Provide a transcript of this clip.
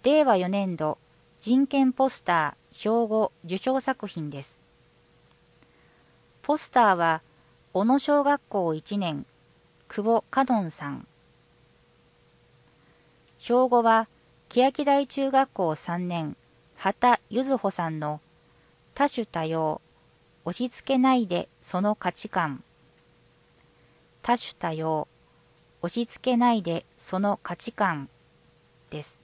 令和4年度人権ポスター兵庫受賞作品です。ポスターは小野小学校1年久保かのんさん。標語は欅台中学校3年畑ゆずほさんの多種多様、押し付けないでその価値観。多種多様、押し付けないでその価値観です。